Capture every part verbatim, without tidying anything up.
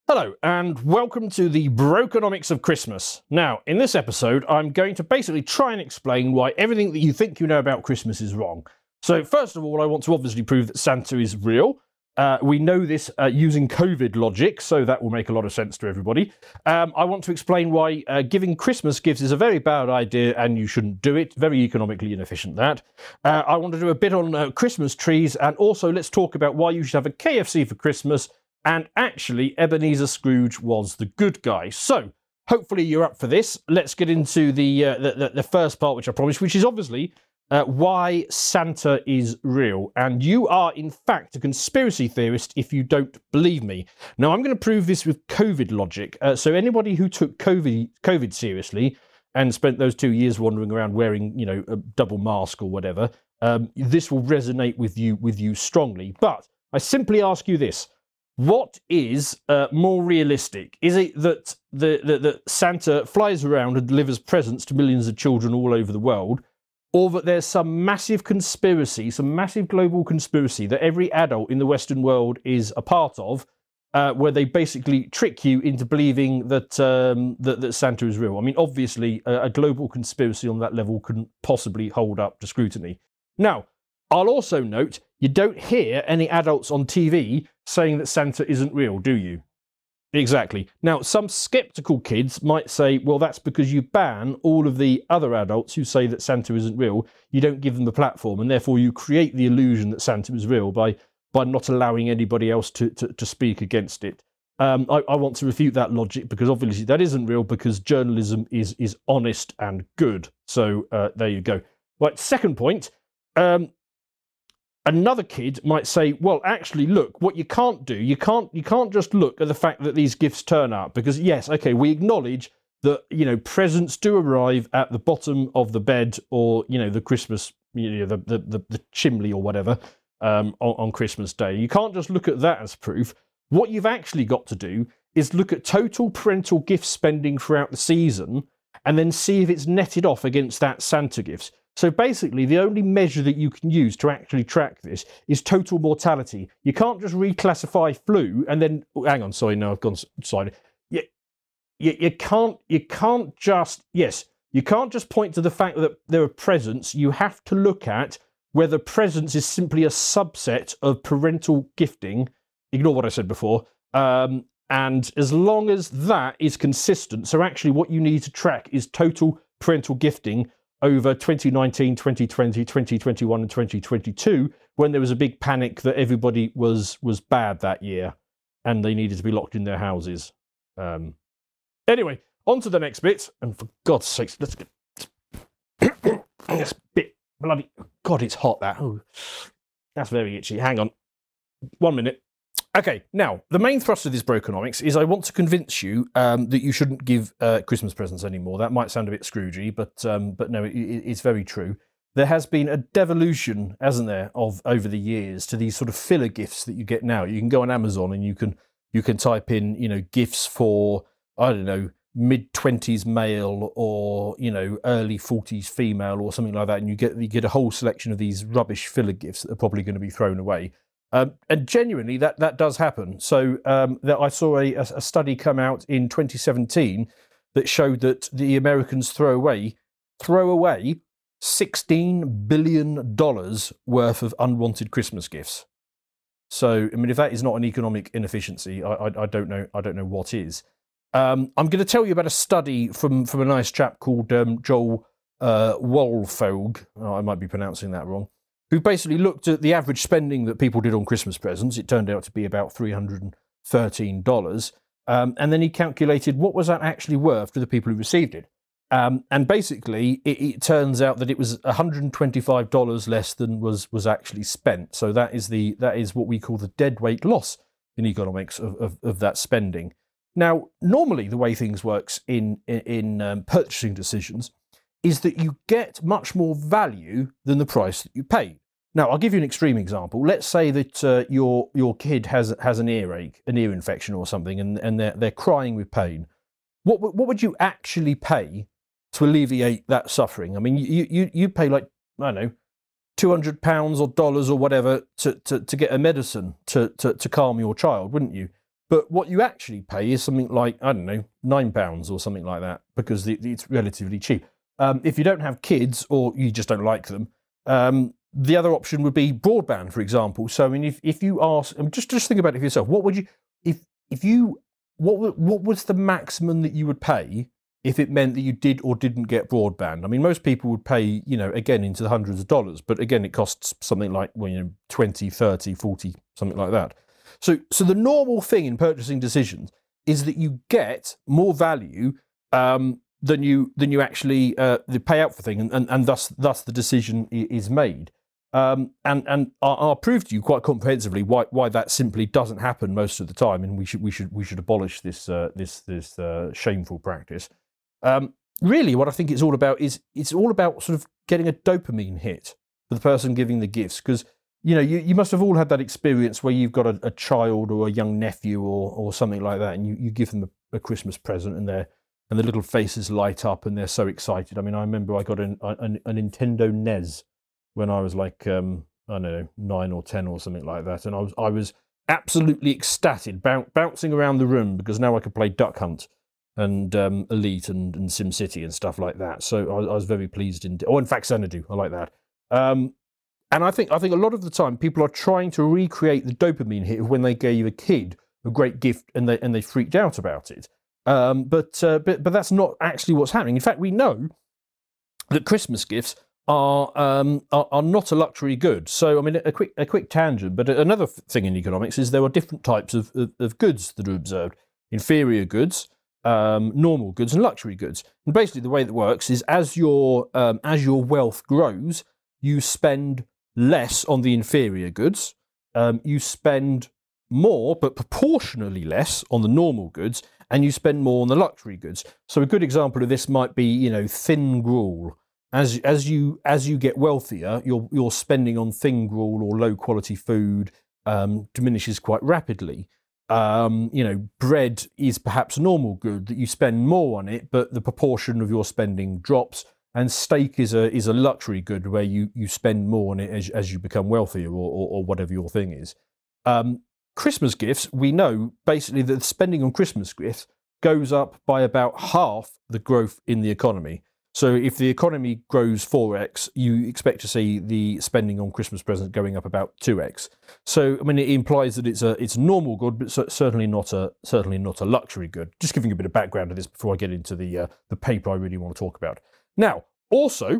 Hello, and welcome to the Brokenomics of Christmas. Now, in this episode, I'm going to basically try and explain why everything that you think you know about Christmas is wrong. So, first of all, I want to obviously prove that Santa is real. Uh, we know this uh, using COVID logic, so that will make a lot of sense to everybody. Um, I want to explain why uh, giving Christmas gifts is a very bad idea and you shouldn't do it. Very economically inefficient, that. Uh, I want to do a bit on uh, Christmas trees, and also let's talk about why you should have a K F C for Christmas. And actually, Ebenezer Scrooge was the good guy. So, hopefully you're up for this. Let's get into the uh, the, the, the first part, which I promised, which is obviously uh, why Santa is real. And you are, in fact, a conspiracy theorist if you don't believe me. Now, I'm going to prove this with COVID logic. Uh, so, anybody who took COVID, COVID seriously and spent those two years wandering around wearing, you know, a double mask or whatever, um, this will resonate with you with you strongly. But I simply ask you this. What is uh, more realistic? Is it that the, the, the Santa flies around and delivers presents to millions of children all over the world, or that there's some massive conspiracy, some massive global conspiracy that every adult in the Western world is a part of, uh, where they basically trick you into believing that, um, that, that Santa is real? I mean, obviously, a, a global conspiracy on that level couldn't possibly hold up to scrutiny. Now, I'll also note, you don't hear any adults on T V saying that Santa isn't real, do you? Exactly. Now, some sceptical kids might say, well, that's because you ban all of the other adults who say that Santa isn't real. You don't give them the platform, and therefore you create the illusion that Santa is real by, by not allowing anybody else to, to, to speak against it. Um, I, I want to refute that logic, because obviously that isn't real, because journalism is, is honest and good. So uh, there you go. Right, second point. Um, Another kid might say, well, actually, look, what you can't do, you can't you can't just look at the fact that these gifts turn up, because, yes, okay, we acknowledge that, you know, presents do arrive at the bottom of the bed or, you know, the Christmas, you know, the, the, the, the chimney or whatever um, on, on Christmas Day. You can't just look at that as proof. What you've actually got to do is look at total parental gift spending throughout the season and then see if it's netted off against that Santa gifts. So basically, the only measure that you can use to actually track this is total mortality. You can't just reclassify flu and then... Oh, hang on, sorry, no, I've gone side. You, you, you, can't, you can't just... Yes, you can't just point to the fact that there are presents. You have to look at whether presents is simply a subset of parental gifting. Ignore what I said before. Um, and as long as that is consistent, so actually what you need to track is total parental gifting over twenty nineteen, twenty twenty, twenty twenty-one and twenty twenty-two, when there was a big panic that everybody was was bad that year and they needed to be locked in their houses. Um, anyway, on to the next bit. And for God's sakes, let's get this bit bloody... God, it's hot, that. Oh, that's very itchy. Hang on. One minute. Okay, now, the main thrust of this Brokenomics is I want to convince you um, that you shouldn't give uh, Christmas presents anymore. That might sound a bit Scroogey, but um, but no, it, it's very true. There has been a devolution, hasn't there, of over the years to these sort of filler gifts that you get now. You can go on Amazon and you can you can type in, you know, gifts for, I don't know, mid-twenties male or, you know, early forties female or something like that, and you get you get a whole selection of these rubbish filler gifts that are probably going to be thrown away. Um, and genuinely, that, that does happen. So um, that I saw a, a study come out in twenty seventeen that showed that the Americans throw away throw away sixteen billion dollars worth of unwanted Christmas gifts. So, I mean, if that is not an economic inefficiency, I, I, I don't know. I don't know what is. Um, I'm going to tell you about a study from from a nice chap called um, Joel uh, Wolfog. Oh, I might be pronouncing that wrong. Who basically looked at the average spending that people did on Christmas presents. It turned out to be about three hundred thirteen dollars. Um, and then he calculated what was that actually worth to the people who received it. Um, and basically, it, it turns out that it was one hundred twenty-five dollars less than was was actually spent. So that is the that is what we call the deadweight loss in economics of, of, of that spending. Now, normally the way things works in, in, in um, purchasing decisions is that you get much more value than the price that you paid. Now, I'll give you an extreme example. Let's say that uh, your your kid has has an earache, an ear infection or something, and, and they're, they're crying with pain. What what would you actually pay to alleviate that suffering? I mean, you you you pay like, I don't know, two hundred pounds or dollars or whatever to, to, to get a medicine to, to, to calm your child, wouldn't you? But what you actually pay is something like, I don't know, nine pounds or something like that, because the, it's relatively cheap. Um, if you don't have kids or you just don't like them, um, the other option would be broadband, for example. So, I mean, if, if you ask, just just think about it for yourself. What would you, if if you, what what was the maximum that you would pay if it meant that you did or didn't get broadband? I mean, most people would pay, you know, again, into the hundreds of dollars, but again, it costs something like, well, you know, twenty, thirty, forty, something like that. So, so the normal thing in purchasing decisions is that you get more value um, than you than you actually uh, the pay out for thing, and, and, and thus thus the decision is made. Um, and and I'll, I'll prove to you quite comprehensively why why that simply doesn't happen most of the time, and we should we should we should abolish this uh, this this uh, shameful practice. Um, really, what I think it's all about is it's all about sort of getting a dopamine hit for the person giving the gifts, because you know you, you must have all had that experience where you've got a, a child or a young nephew or or something like that, and you, you give them a, a Christmas present, and they're and the little faces light up and they're so excited. I mean, I remember I got an, a, a Nintendo N E S when I was like, um, I don't know, nine or ten or something like that. And I was I was absolutely ecstatic, boun- bouncing around the room because now I could play Duck Hunt and um, Elite and, and SimCity and stuff like that. So I, I was very pleased. In, oh, in fact, Xanadu, I like that. Um, and I think I think a lot of the time people are trying to recreate the dopamine hit of when they gave a kid a great gift and they and they freaked out about it. Um, but uh, but but that's not actually what's happening. In fact, we know that Christmas gifts are, um, are are not a luxury good. So, I mean, a quick a quick tangent, but another thing in economics is there are different types of, of, of goods that are observed. Inferior goods, um, normal goods, and luxury goods. And basically the way that works is as your um, as your wealth grows, you spend less on the inferior goods, um, you spend more, but proportionally less on the normal goods, and you spend more on the luxury goods. So a good example of this might be, you know, thin gruel. As as you as you get wealthier, your your spending on thin gruel or low quality food um, diminishes quite rapidly. Um, you know, bread is perhaps a normal good that you spend more on it, but the proportion of your spending drops. And steak is a is a luxury good where you, you spend more on it as as you become wealthier or or, or whatever your thing is. Um, Christmas gifts, we know basically that the spending on Christmas gifts goes up by about half the growth in the economy. So if the economy grows four x, you expect to see the spending on Christmas presents going up about two x. So I mean, it implies that it's a it's a normal good, but certainly not a certainly not a luxury good. Just giving a bit of background to this before I get into the uh, the paper I really want to talk about. Now, also,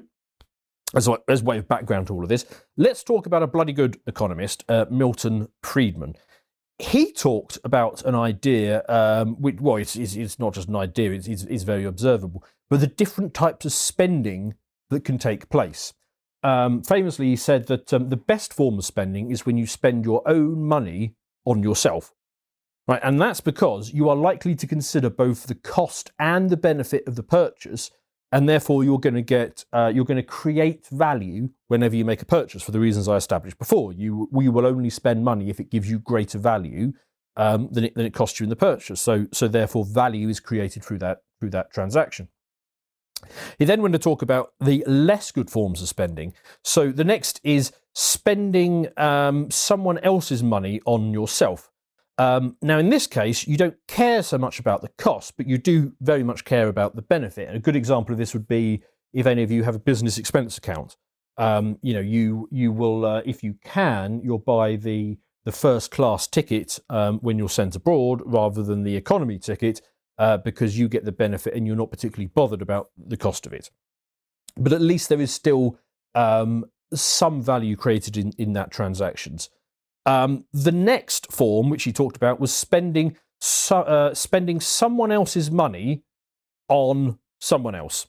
as a, as a way of background to all of this, let's talk about a bloody good economist, uh, Milton Friedman. He talked about an idea, um, which, well, it's, it's, it's not just an idea, it's, it's, it's very observable, but the different types of spending that can take place. Um, famously, he said that um, the best form of spending is when you spend your own money on yourself. Right, and that's because you are likely to consider both the cost and the benefit of the purchase, and therefore you're going to get, uh, you're going to create value whenever you make a purchase for the reasons I established before. You, you will only spend money if it gives you greater value um, than it than it costs you in the purchase. So, so therefore, value is created through that through that transaction. He then went to talk about the less good forms of spending. So the next is spending um, someone else's money on yourself. Um, now, in this case, you don't care so much about the cost, but you do very much care about the benefit. And a good example of this would be if any of you have a business expense account. Um, you know, you you will, uh, if you can, you'll buy the the first class ticket um, when you're sent abroad rather than the economy ticket uh, because you get the benefit and you're not particularly bothered about the cost of it. But at least there is still um, some value created in, in that transactions. Um, the next form, which he talked about, was spending so, uh, spending someone else's money on someone else.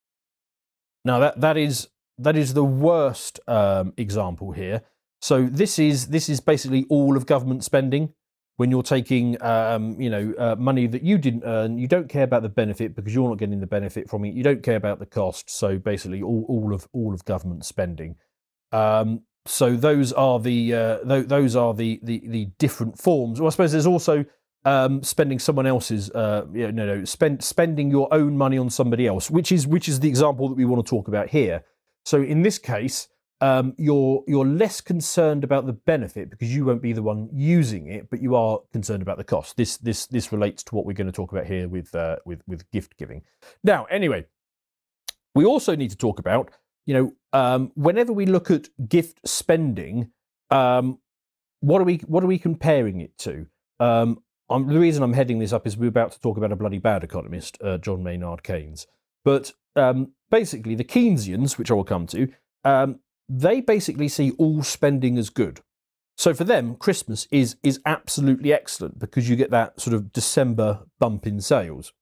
Now that that is that is the worst um, example here. So this is this is basically all of government spending. When you're taking um, you know uh, money that you didn't earn, you don't care about the benefit because you're not getting the benefit from it. You don't care about the cost. So basically, all all of all of government spending. Um, So those are the uh, th- those are the, the the different forms. Well, I suppose there's also um, spending someone else's, uh, you know, no, spend spending your own money on somebody else, which is which is the example that we want to talk about here. So in this case, um, you're you're less concerned about the benefit because you won't be the one using it, but you are concerned about the cost. This this this relates to what we're going to talk about here with uh, with with gift giving. Now, anyway, we also need to talk about, you know, um, whenever we look at gift spending, um, what are we what are we comparing it to? Um, I'm, the reason I'm heading this up is we're about to talk about a bloody bad economist, uh, John Maynard Keynes. But um, basically, the Keynesians, which I will come to, um, they basically see all spending as good. So for them, Christmas is is absolutely excellent because you get that sort of December bump in sales.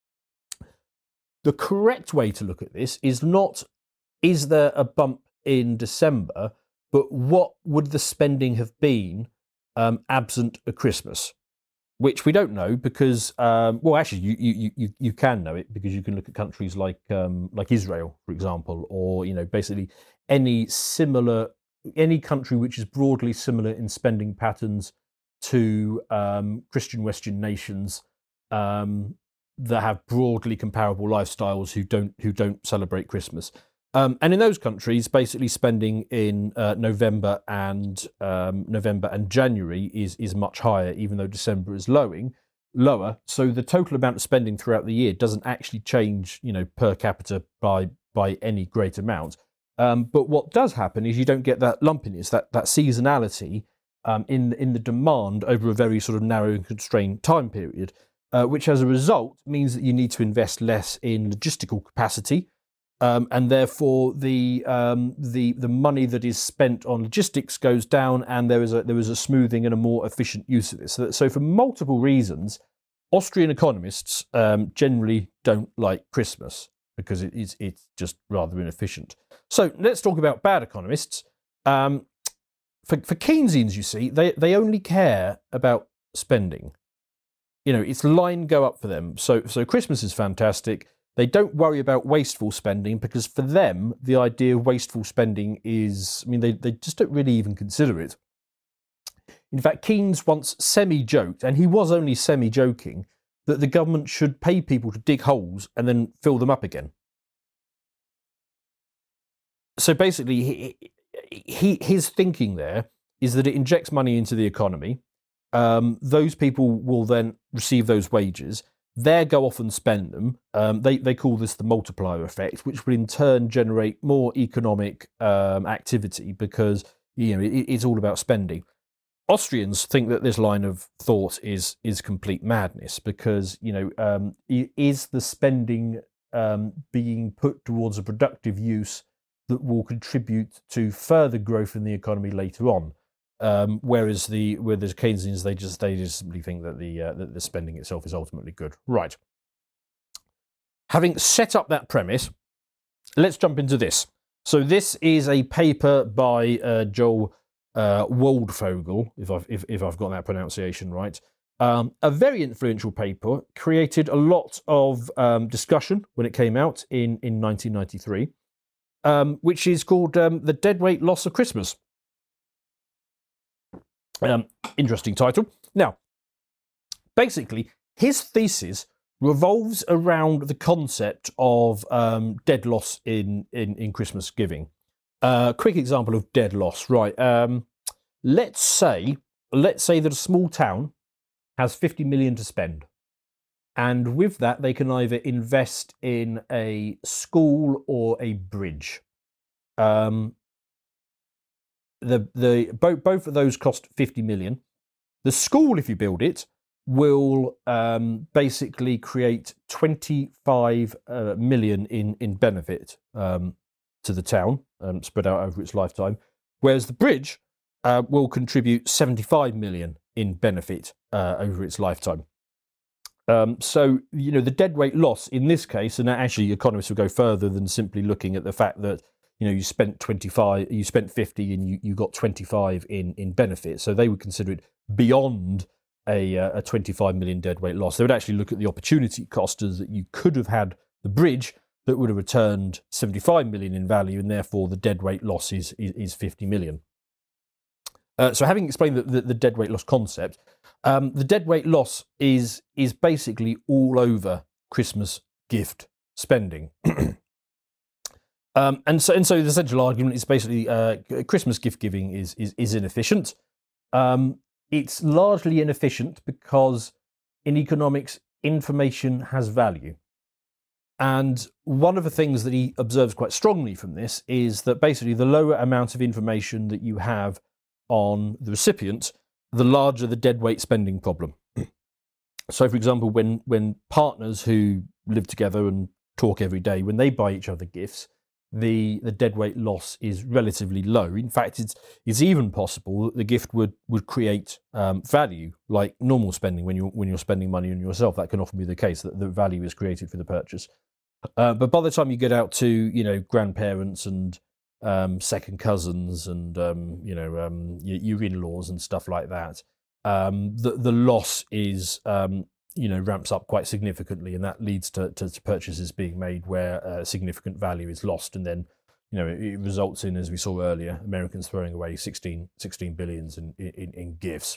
The correct way to look at this is not, is there a bump in December, but what would the spending have been um, absent a Christmas? Which we don't know because, um, well, actually, you, you you you can know it because you can look at countries like um, like Israel, for example, or you know, basically any similar any country which is broadly similar in spending patterns to um, Christian Western nations um, that have broadly comparable lifestyles who don't who don't celebrate Christmas. Um, and in those countries, basically spending in uh, November and um, November and January is is much higher, even though December is lowing, lower. So the total amount of spending throughout the year doesn't actually change, you know, per capita by by any great amount. Um, but what does happen is you don't get that lumpiness, that that seasonality um, in in the demand over a very sort of narrow and constrained time period, uh, which as a result means that you need to invest less in logistical capacity. Um, and therefore, the um, the the money that is spent on logistics goes down, and there is a there is a smoothing and a more efficient use of this. So, so for multiple reasons, Austrian economists um, generally don't like Christmas because it is it's just rather inefficient. So let's talk about bad economists. Um, for for Keynesians, you see, they they only care about spending. You know, it's line go up for them. So so Christmas is fantastic. They don't worry about wasteful spending because for them, the idea of wasteful spending is, I mean, they, they just don't really even consider it. In fact, Keynes once semi-joked, and he was only semi-joking, that the government should pay people to dig holes and then fill them up again. So basically, he, he, his thinking there is that it injects money into the economy. Um, those people will then receive those wages. They go off and spend them. Um, they, they call this the multiplier effect, which will in turn generate more economic um, activity because, you know, it, it's all about spending. Austrians think that this line of thought is is complete madness because, you know, um, is the spending um, being put towards a productive use that will contribute to further growth in the economy later on? Um, whereas the where the Keynesians, they just they just simply think that the uh, that the spending itself is ultimately good. Right. Having set up that premise, let's jump into this. So this is a paper by uh, Joel uh, Waldvogel, if I've if, if I've got that pronunciation right. Um, a very influential paper, created a lot of um, discussion when it came out in in nineteen ninety-three, um, which is called um, "The Deadweight Loss of Christmas." Um, interesting title. Now, basically, his thesis revolves around the concept of um, dead loss in, in, in Christmas giving. A uh, quick example of dead loss, right? Um, let's say let's say that a small town has fifty million to spend, and with that they can either invest in a school or a bridge. Um, The the both both of those cost fifty million. The school, if you build it, will um, basically create twenty-five uh, million in in benefit um, to the town, um, spread out over its lifetime. Whereas the bridge uh, will contribute seventy-five million in benefit uh, over its lifetime. Um, so you know the deadweight loss in this case, and actually economists will go further than simply looking at the fact that, you know, you spent twenty-five, you spent fifty, and you, you got twenty-five in, in benefit. So they would consider it beyond a a twenty-five million deadweight loss. They would actually look at the opportunity cost as that you could have had the bridge that would have returned seventy-five million in value, and therefore the deadweight loss is is, is fifty million. Uh, so having explained the, the, the deadweight loss concept, um, the deadweight loss is is basically all over Christmas gift spending. Um, and so, and so, the central argument is basically uh, Christmas gift giving is is, is inefficient. Um, it's largely inefficient because in economics, information has value. And one of the things that he observes quite strongly from this is that basically the lower amount of information that you have on the recipient, the larger the deadweight spending problem. So, for example, when when partners who live together and talk every day, when they buy each other gifts, the the deadweight loss is relatively low. In fact, it's it's even possible that the gift would would create um, value, like normal spending. When you when you're spending money on yourself, that can often be the case, that the value is created for the purchase. Uh, but by the time you get out to, you know, grandparents and um, second cousins and um, you know um, your, your in-laws and stuff like that, um, the the loss is um, you know ramps up quite significantly, and that leads to, to, to purchases being made where uh, significant value is lost, and then you know it, it results in, as we saw earlier, Americans throwing away sixteen, sixteen billions in, in, in gifts.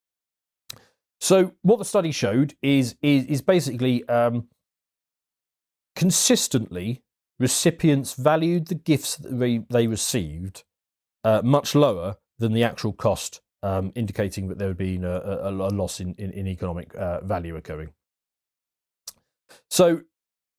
So what the study showed is is, is basically um, consistently recipients valued the gifts that they, they received uh, much lower than the actual cost, um, indicating that there would be a, a, a loss in, in, in economic uh, value occurring. So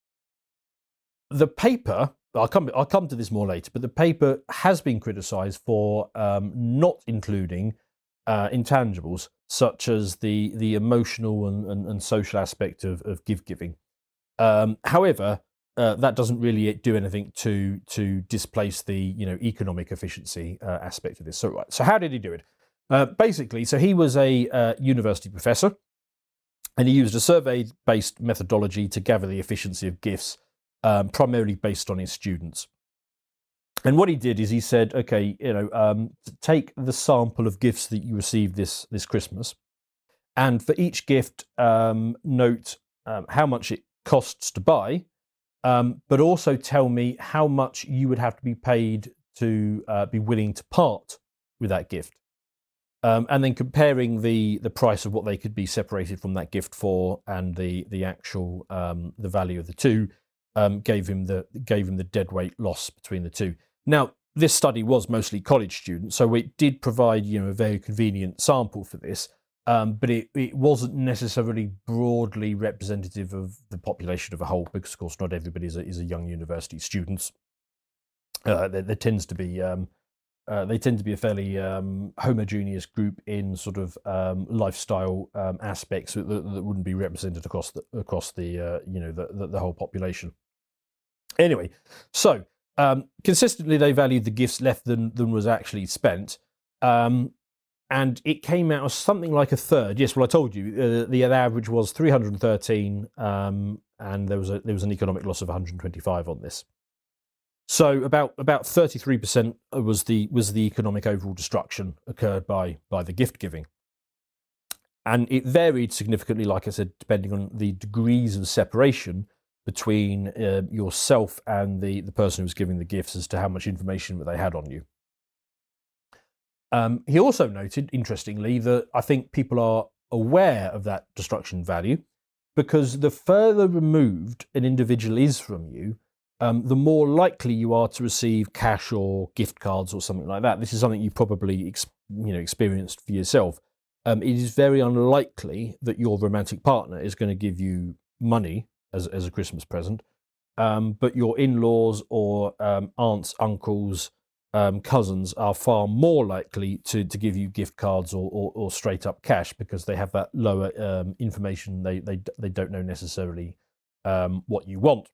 the paper, I'll come, I'll come to this more later, but the paper has been criticised for um, not including uh, intangibles such as the, the emotional and, and, and social aspect of, of gift giving. Um, however, uh, that doesn't really do anything to to displace the you know economic efficiency uh, aspect of this. So, right, so how did he do it? Uh, basically, so he was a uh, university professor, and he used a survey-based methodology to gather the efficiency of gifts, um, primarily based on his students. And what he did is he said, okay, you know, um, take the sample of gifts that you received this this Christmas, and for each gift, um, note um, how much it costs to buy, um, but also tell me how much you would have to be paid to uh, be willing to part with that gift. Um, and then comparing the the price of what they could be separated from that gift for and the the actual um, the value of the two um, gave him the gave him the deadweight loss between the two. Now, this study was mostly college students, so it did provide you know a very convenient sample for this. Um, but it, it wasn't necessarily broadly representative of the population of a whole, because, of course, not everybody is a, is a young university student. Uh, there, there tends to be um, uh, they tend to be a fairly um, homogeneous group in sort of um, lifestyle um, aspects that, that wouldn't be represented across the across the uh, you know the, the the whole population. Anyway, so um, consistently they valued the gifts less than than was actually spent. Um, And it came out as something like a third. Yes, well, I told you uh, the average was three hundred thirteen, um, and there was a there was an economic loss of one hundred twenty-five on this. So about about thirty-three percent was the was the economic overall destruction occurred by by the gift giving, and it varied significantly, like I said, depending on the degrees of separation between uh, yourself and the the person who was giving the gifts as to how much information that they had on you. Um, he also noted, interestingly, that I think people are aware of that destruction value because the further removed an individual is from you, um, the more likely you are to receive cash or gift cards or something like that. This is something you probably ex- you know experienced for yourself. Um, it is very unlikely that your romantic partner is going to give you money as as a Christmas present, um, but your in-laws or um, aunts, uncles, Um, cousins are far more likely to, to give you gift cards or, or, or straight up cash because they have that lower um, information. They, they they don't know necessarily um, what you want.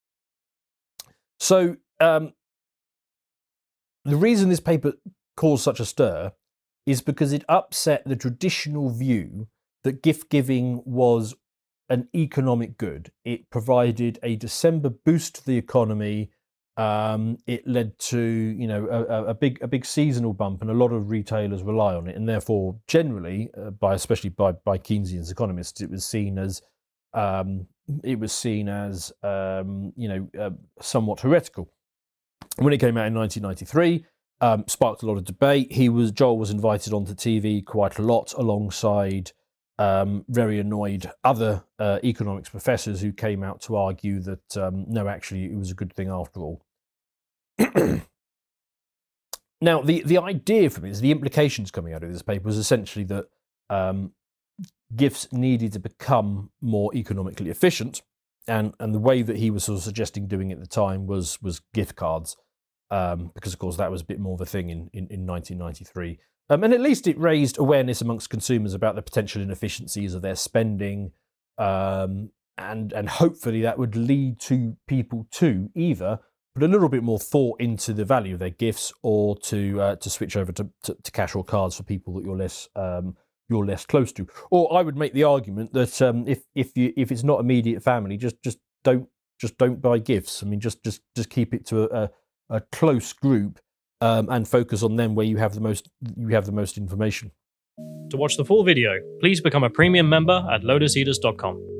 So um, the reason this paper caused such a stir is because it upset the traditional view that gift giving was an economic good. It provided a December boost to the economy. Um, it led to you know a, a big a big seasonal bump, and a lot of retailers rely on it, and therefore generally, uh, by especially by by Keynesian economists, it was seen as um, it was seen as um, you know uh, somewhat heretical. When it came out in nineteen ninety-three, um, sparked a lot of debate. He was Joel was invited onto T V quite a lot, alongside um, very annoyed other uh, economics professors who came out to argue that um, no, actually, it was a good thing after all. Now, the, the idea from it, the implications coming out of this paper was essentially that um, gifts needed to become more economically efficient, and, and the way that he was sort of suggesting doing it at the time was was gift cards, um, because of course that was a bit more of a thing in, in, in nineteen ninety-three. Um, and at least it raised awareness amongst consumers about the potential inefficiencies of their spending, um, and and hopefully that would lead to people to either put a little bit more thought into the value of their gifts, or to uh, to switch over to, to, to cash or cards for people that you're less um, you're less close to. Or I would make the argument that um, if if you if it's not immediate family, just just don't just don't buy gifts. I mean, just just just keep it to a, a, a close group, um, and focus on them where you have the most you have the most information. To watch the full video, please become a premium member at lotus eaters dot com.